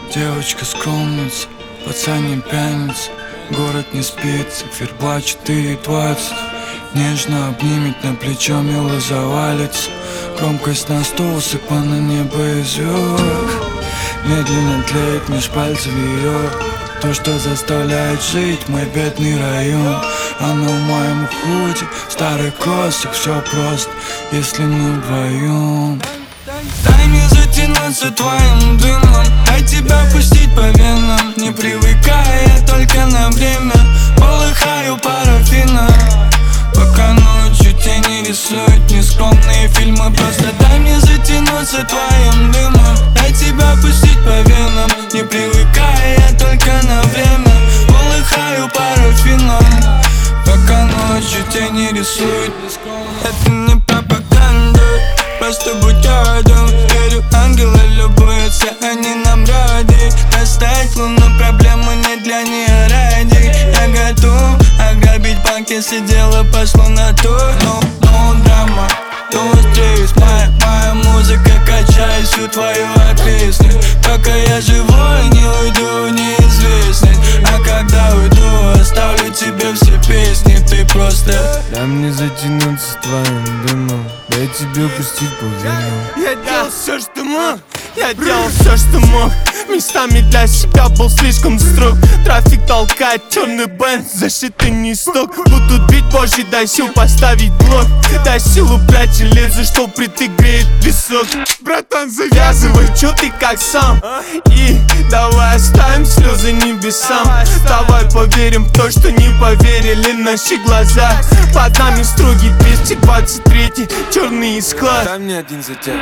Девочка скромница, пацан пьяница. Город не спится, Ферба 4:20. Нежно обнимет, на плечо мило завалится. Громкость на 100, усыпана небо и звезд. Медленно тлеет меж пальцев ее то, что заставляет жить мой бедный район. Она в моем худе, старый костик, все просто, если мы вдвоем. Дай мне затянуться твоим дымом, дай тебя пустить по венам. Не привыкая, я только на время полыхаю парафином. Пока ночью тени рисуют нескромные фильмы. Просто дай мне затянуться твоим дымом, дай тебя пустить по венам. Не привыкая, я только на время полыхаю парафином. Пока ночью тени рисуют. Это не пропаганда, просто будь рядом. Верю, ангелы любуются, они нам рады. Достать луну, проблема не для нее ради. Я готов ограбить банк, если дело пошло на то. No драма, no стресс. Моя музыка качает всю твою окрестность. Пока я живой, не уйду в неизвестность. А когда уйду, оставлю тебе все песни. Ты просто дай мне затянуться твоим дымом, дай тебе пустить по венам. Я делал все, что мог, я делал все, что мог. Местами для себя был слишком строг. Трафик толкает черный бенз, зашитый не сток. Будут бить позже, дай сил поставить блок. Дай силу брать железо, что впритык греет песок. Братан, завязывай, чё ты как сам? И давай оставим слезы небесам. Давай поверим в то, что не поверили наши глаза. Под нами строгий 223, черный склад. Дай мне один за тебя.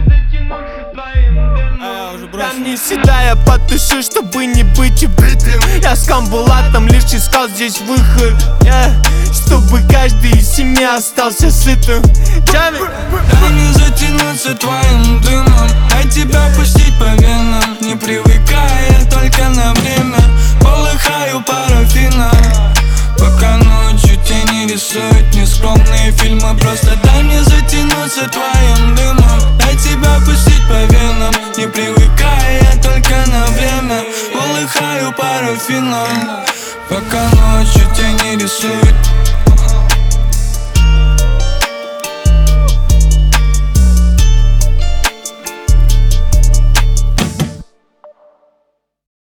Да не седая, потушу, чтобы не быть убитым. Я с Камбулатом лишь искал здесь выход, чтобы каждый из семьи остался сытым. дай мне затянуться твоим дымом, дай тебя пустить по венам. Не привыкая, я только на время полыхаю парафином. Пока ночью тени рисуют нескромные фильмы. Просто дай мне затянуться твоим дымом, дай тебя пустить по венам. Не привыкая, я только на время полыхаю парафином. Пока ночью тени рисуют